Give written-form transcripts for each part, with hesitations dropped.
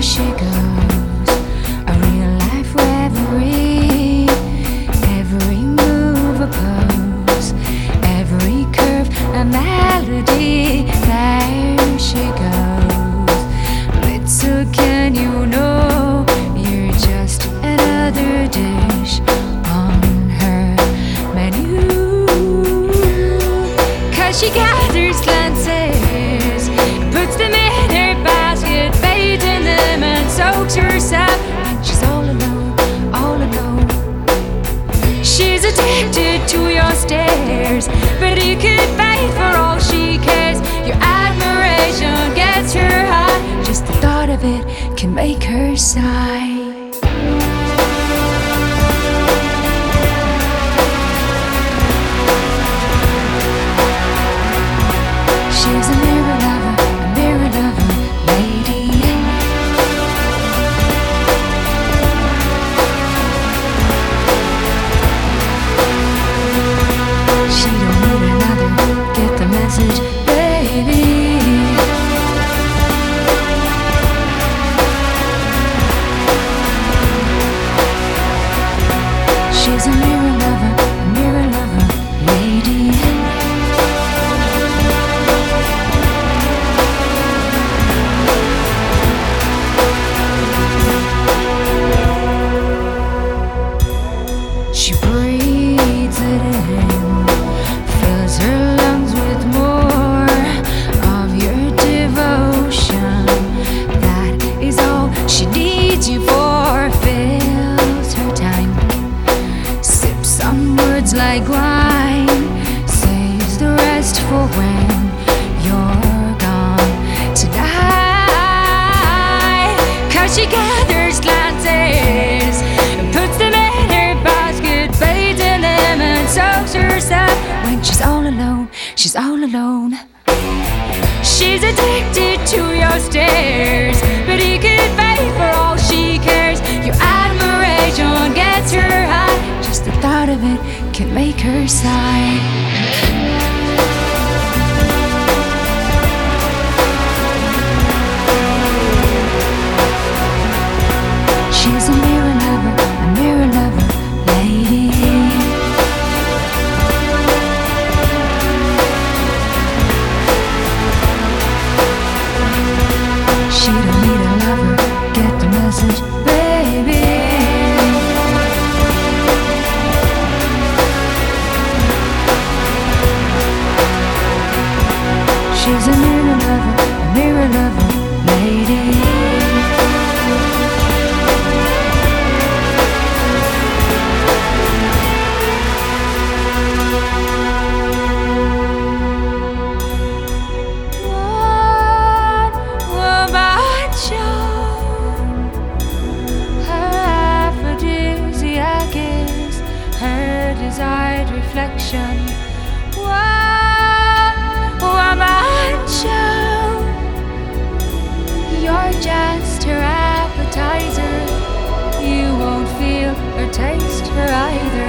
she goes. A real life reverie. Every move a pose, every curve a melody. There she goes. Little can you know, you're just another dish on her menu. 'Cause she gathers glances, puts them in her basket, bathes in them and soaks herself when she's all alone, all alone. She's addicted to your stares, but you could fight for all she cares. Your admiration gets her high, just the thought of it can make her sigh. She's a mirror lover, lady. She don't need another, get the message, baby. She's a mirror lover, lady. She breathes it in, fills her lungs with more of your devotion. That is all she needs you for. Fills her time, sips on words like wine, saves the rest for when you're gone tonight. 'Cause she gathers glances, puts them in her basket, bathes in them and soaks herself when she's all alone, she's all alone. She's addicted to your stares, but he could fight for all she cares. Your admiration gets her high, just the thought of it can make her sigh. She's a mirror lover, lady. She don't need a lover, get the message, baby. She's a mirror lover, lady. Desired reflection. Woman show, you're just her appetizer. You won't feel or taste her either.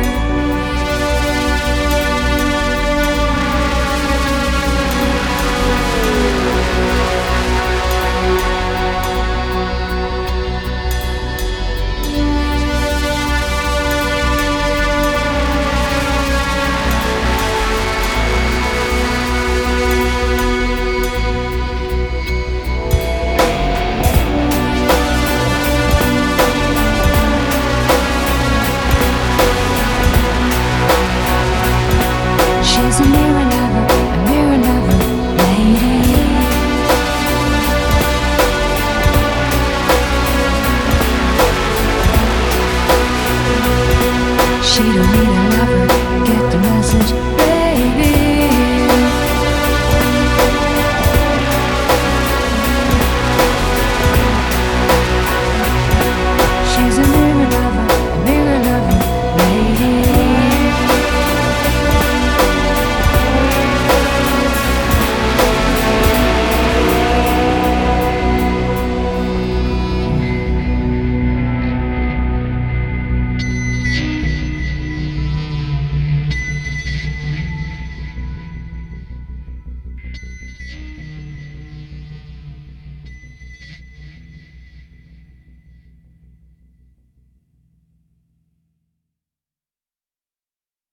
She's a mirror lover, lady. She don't need a lover, get the message, baby. She's a mirror lover, lady.